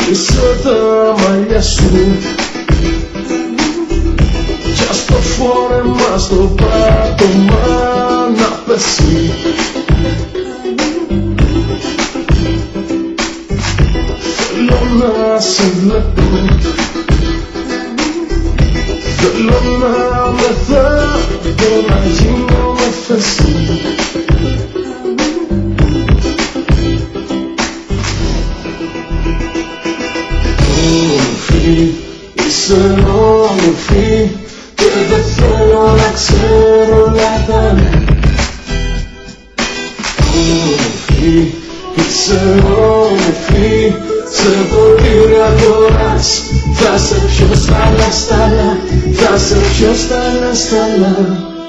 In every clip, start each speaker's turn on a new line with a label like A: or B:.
A: Είσαι τα μαλλιά σου κι ας το φόρεμα στο πάτωμα να πέσει. Θέλω να σε βλέπω, θέλω να μεθαίνω, να γίνω με θέση. Όμορφη, είσαι όμορφη και δεν θέλω να ξέρω όλα τα ναι. Όμορφη, είσαι όμορφη, σε ποτήρι αγοράς. Θα σε πιω στάλα στάλα, θα σε πιω στάλα στάλα.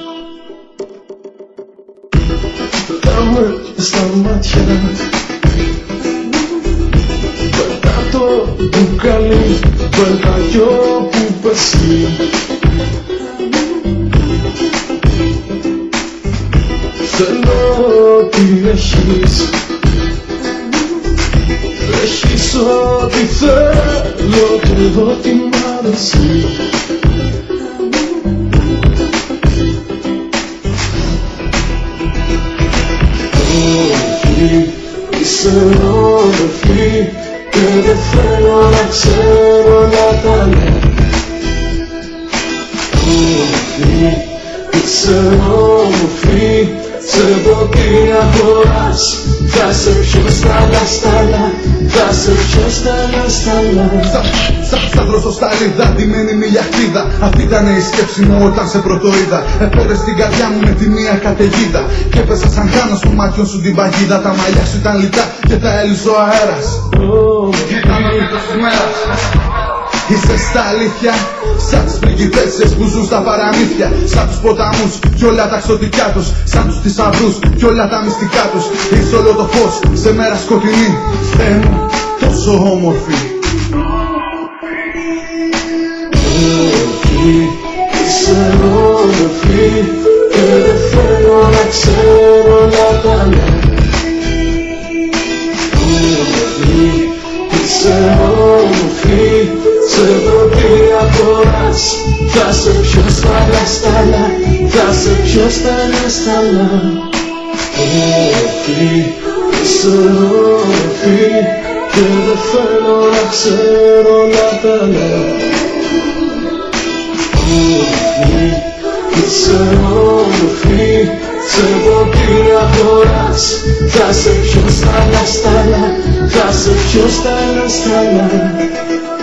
A: Κάμε στα μάτια, πετά το μπουκάλι, πετά κι όπου πέσει. Θέλω ό,τι έχεις, έχεις ό,τι θέλω και ό,τι μ' αρέσει. Όμορφη, είσαι όμορφη και δεν θέλω να ξέρω όλα τα ναι. Όμορφη, είσαι όμορφη, σε ποτήρι αγοράς. Θα σε πιω στάλα στάλα, θα σε πιω στάλα στάλα.
B: Σαν δροσοστάλη δαντημένη με λιαχτίδα. Αυτή ήταν η σκέψη μου όταν σε πρωτοείδα. Επέρες την καρδιά μου με τη μία καταιγίδα και έπεσα σαν χάνω στο μάτιο σου την παγίδα. Τα μαλλιά σου ήταν λιτά και τα έλυσε ο αέρας. Ήταν ο ήλιος της μέρας. Είσαι στα αλήθεια, σαν τις πριγκιπέτσες που ζουν στα παραμύθια. Σαν τους ποταμούς κι όλα τα ξωτικά τους, σαν τους θησαυρούς κι όλα τα μυστικά τους. Είσαι όλο το φως σε μέρα σκοτεινή. Θεέ μου, τόσο όμορφη.
A: Όμορφη, είσαι όμορφη και δεν θέλω να ξέρω όλα τα ναι. Όμορφη, είσαι όμορφη, σε ποτήρι αγοράς. Θα σε πιω στάλα στάλα, θα σε πιω στάλα στάλα. Όμορφη, είσαι όμορφη και δεν θέλω να ξέρω όλα τα ναι. Όμορφη, είσαι όμορφη, σε ποτήρι αγοράς. Θα σε πιω στάλα στάλα, θα σε πιω στάλα στάλα.